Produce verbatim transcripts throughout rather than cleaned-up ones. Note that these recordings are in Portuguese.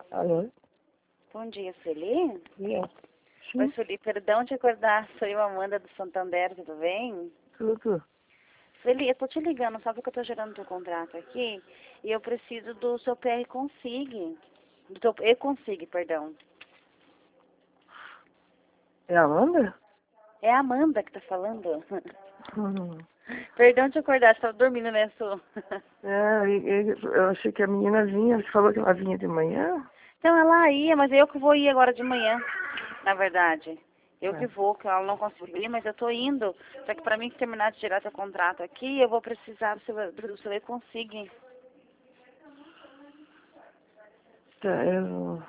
Alô? Bom dia, Sueli. Yeah. Oi, Sueli, perdão te acordar. Sou eu, Amanda, do Santander, tudo bem? Tudo. Sueli, eu tô te ligando só porque eu tô gerando teu contrato aqui e eu preciso do seu P R Consig. Do teu E-Consig, perdão. É a Amanda? É a Amanda que tá falando. Hum. Perdão te acordar, você tava dormindo, né, Su? É, e- e- eu achei que a menina vinha, você falou que ela vinha de manhã? Então ela ia, mas eu que vou ir agora de manhã, na verdade. Eu que É. vou, que ela não conseguiu ir, mas eu tô indo. Só que pra mim terminar de gerar seu contrato aqui, eu vou precisar do seu, do seu E-Consig. Tá, eu...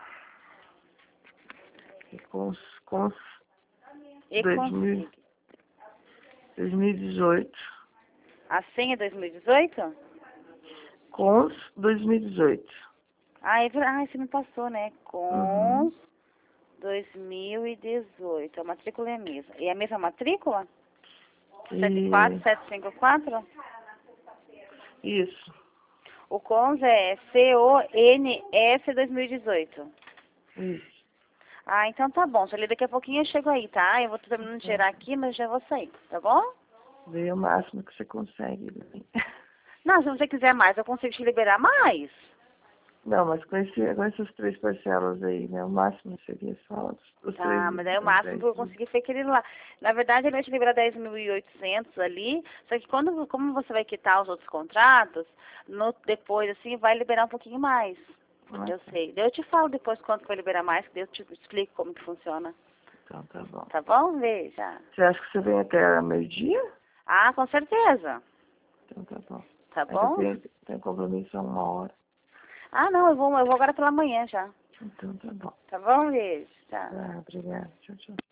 Com, com dois mil, E-Consig. dois mil e dezoito. A senha é dois mil e dezoito? Cons dois mil e dezoito. Ah, é ver- ah, você me passou, né? Uhum. Com dois mil e dezoito. A matrícula é a mesma. E a mesma matrícula? sete quatro E... sete cinco quatro? Isso. O CONS é C O N S dois mil e dezoito. Isso. Ah, então tá bom. Só daqui a pouquinho eu chego aí, tá? Eu vou terminando de Tá. gerar aqui, mas já vou sair, tá bom? Vê o máximo que você consegue. Não, se você quiser mais, eu consigo te liberar mais. Não, mas com, esse, com essas três parcelas aí, né? O máximo seria só os, os três Tá, mas mil, aí o os máximo que dez eu mil. consegui foi aquele lá. Na verdade, ele vai te liberar dez mil e oitocentos ali, só que quando, como você vai quitar os outros contratos, no, depois, assim, vai liberar um pouquinho mais. Ah, Eu tá. sei. Daí eu te falo depois quanto vai liberar mais, que daí eu te explico como que funciona. Então tá bom. Tá bom? Veja. Você acha que você vem até meio-dia? Ah, com certeza. Então tá bom. Tá É que eu bom? tenho, tenho compromisso a uma hora. Ah, não, eu vou, eu vou agora pela manhã já. Então tá bom. Tá bom, beijo? Tchau. Tá, obrigada. Tchau, tchau.